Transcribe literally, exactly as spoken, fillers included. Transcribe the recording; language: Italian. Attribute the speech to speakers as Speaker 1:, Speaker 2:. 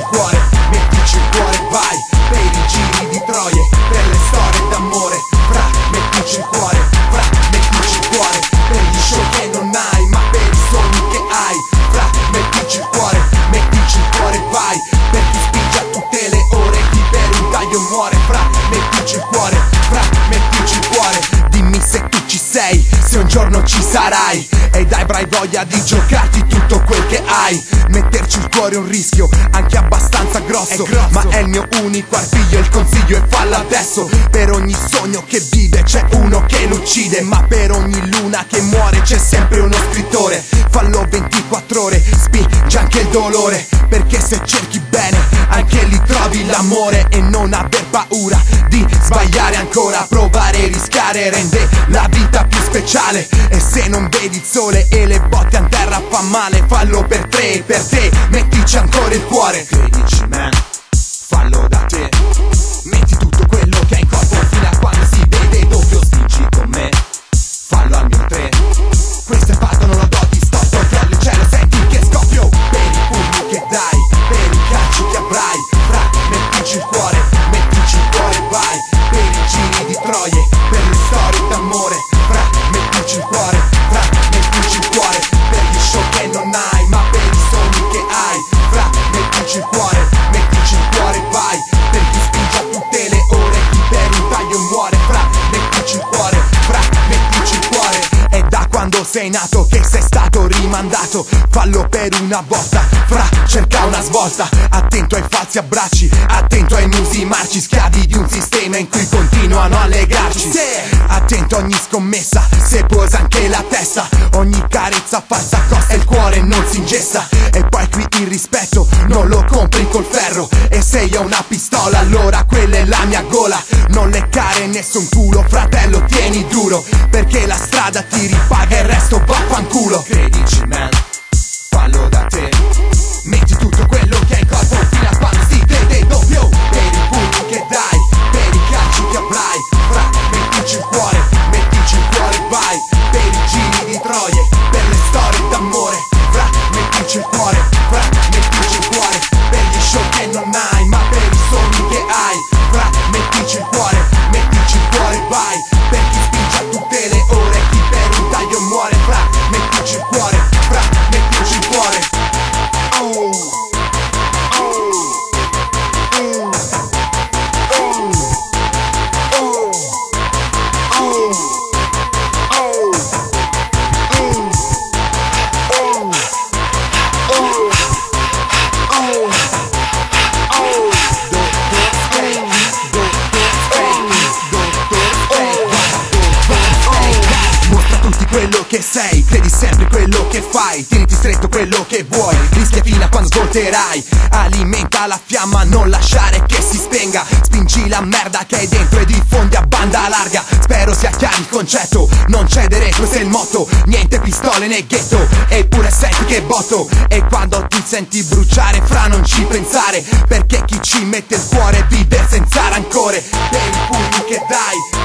Speaker 1: cuore, mettici il cuore, vai, per i giri di Troie, per le storie d'amore, fra, mettici il cuore, fra, mettici il cuore, per gli show che non hai, ma per i sogni che hai, fra, mettici il cuore, mettici il cuore, vai, per chi spinge a tutte le ore, chi per un taglio muore, fra, mettici il cuore, fra, mettici il cuore, dimmi se tu ci sei, se un giorno ci sarai, ed avrai voglia di giocarti tutto quel che hai, metterci il cuore è un rischio, anche abbastanza grosso, è grosso, ma è il mio unico artiglio, il consiglio è fallo adesso, per ogni sogno che vive c'è uno che lo uccide, ma per ogni luna che muore c'è sempre uno scrittore, fallo ventiquattro ore, spingi anche il dolore, perché se cerchi bene anche lì trovi l'amore, e non aver paura di sbagliare ancora, provare e rischiare rende la vita più speciale, e se non vedi il sole e le botte a terra fa male, fallo per te, per te, mettici ancora il cuore, credici man, fallo da te, metti tutto quello che hai in corpo fino a quando si vede doppio, spingi con me, fallo al mio tre, questo è fatto, non lo do, ti sto toccando il cielo, senti che scoppio, per i pugni che dai, per i calci che avrai, fra, mettici il cuore, mettici il cuore, vai, per i giri di Troie, per le storie d'amore, fra, mettici il cuore, fra, mettici il cuore, per gli show che non hai, ma per i sogni che hai, fra, mettici il cuore, mettici il cuore, vai, per chi spinge a tutte le ore, chi per un taglio muore, fra, mettici il cuore, fra, mettici il cuore, è da quando sei nato che sei stato rimandato, fallo per una volta, fra, cerca una svolta, attento ai falsi abbracci, attento ai musi marci, schiavi di un sistema in cui continuano a legarci, attento a ogni scommessa, se posa anche la testa, ogni carezza falsa costa, il cuore non si ingessa, e poi qui il rispetto non lo compri col ferro, e se io ho una pistola allora quella è la mia gola, non leccare nessun culo, fratello tieni duro, perché la strada ti ripaga e il resto vaffanculo, credici man, fallo da te, metti tutto quello che hai in corpo fino a quando si vede doppio, per i punti che dai, per i calci che avrai, fra, mettici il cuore, mettici il cuore, vai, per i giri di Troie, per le storie d'amore, fra, mettici il cuore, fra, mettici il cuore, per gli show che non hai, ma per i sogni che hai, fra, mettici il cuore, mettici il cuore, vai, per chi spinge a tutte le ore, chi per un taglio muore, fra, mettici il cuore, fra, mettici il cuore. Oh, oh, oh, oh, oh, quello che sei, credi sempre quello che fai, tieniti stretto quello che vuoi, rischia fino a quando svolterai, alimenta la fiamma, non lasciare che si spenga, spingi la merda che hai dentro e diffondi a banda larga, spero sia chiaro il concetto, non cedere, questo è il motto, niente pistole né ghetto, eppure senti che botto, e quando ti senti bruciare fra non ci pensare, perché chi ci mette il cuore vive senza rancore, per i pugni che dai,